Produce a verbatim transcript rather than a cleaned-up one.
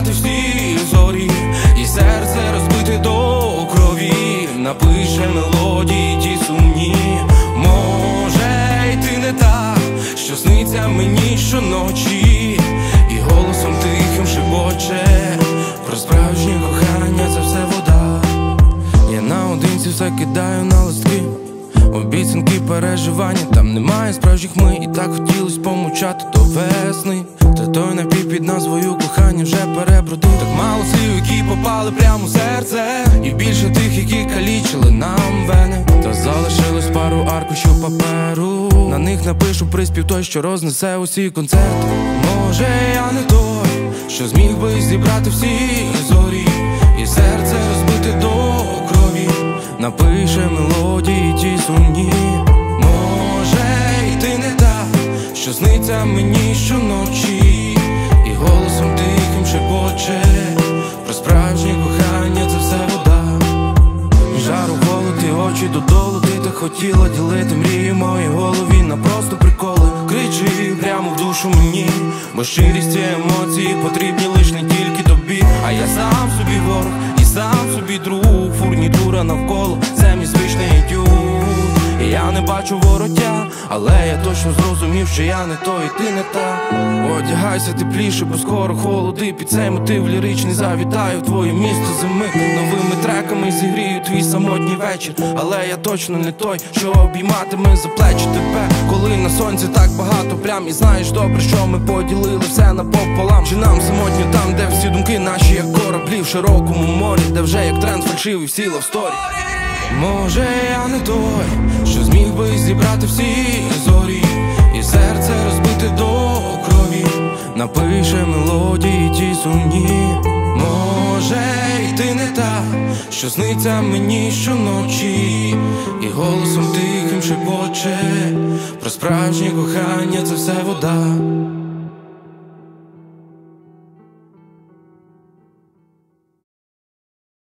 зібрати всі зорі, і серце розбите до крові, напише мелодії ті сумні. Може, й ти не та, що сниться мені щоночі, і голосом тихим шепоче про справжнє кохання, це все вода. Я наодинці все кидаю на листки, обіцянки, переживання, там немає справжніх ми. І так хотілось помовчати до весни, та той напій під назвою кохання вже перебродив. Так мало слів, які попали прямо в серце, і більше тих, які калічили нам вени. Та залишилось пару аркушів паперу, на них напишу приспів той, що рознесе усі концерти. Може, я не той, що зміг би зібрати всі зорі, і серце розбите до крові, напише мелодії ті сумні. Може, й ти не та, що сниться мені щоночі, і голосом тихим шепоче про справжнє кохання, це все вода. Жару, холод і очі додолу, ти так хотіла ділити мрії в моїй голові на просто приколи. Кричи прямо в душу мені, бо щирість і емоції потрібні лиш не тільки тобі. А я сам собі ворог, і сам собі друг, фурнітура навколо, це мій звичний етюд. І я не бачу вороття, але я точно зрозумів, що я не той, і ти не та. Одягайся тепліше, бо скоро холоди, під цей мотив ліричний завітаю в твоє місто зими. Новими треками зігрію твій самотній вечір, але я точно не той, що обійматиме за плечі тебе, коли на сонці так багато плям. І знаєш добре, що ми поділили все напополам. Чи нам самотньо там, де всі думки наші, як кораблі в широкому морі, де вже як тренд фальшивий всі лавсторі. Може, я не той, що зміг би зібрати всі зорі, і серце розбите до крові, напише мелодії ті сумні. Може, й ти не та, що сниться мені щоночі, і голосом тихим шепоче про справжнє кохання, це все вода.